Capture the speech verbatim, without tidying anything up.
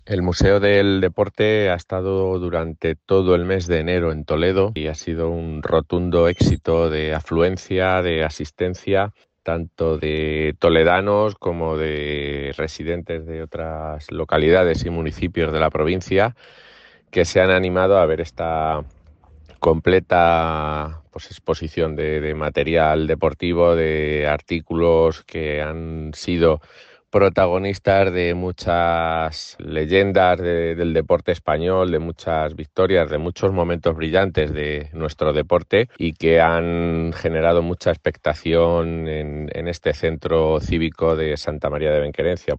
El Museo del Deporte ha estado durante todo el mes de enero en Toledo y ha sido un rotundo éxito de afluencia, de asistencia, tanto de toledanos como de residentes de otras localidades y municipios de la provincia que se han animado a ver esta completa pues, exposición de, de material deportivo, de artículos que han sido protagonistas de muchas leyendas de, del deporte español, de muchas victorias, de muchos momentos brillantes de nuestro deporte y que han generado mucha expectación en, en este centro cívico de Santa María de Benquerencia.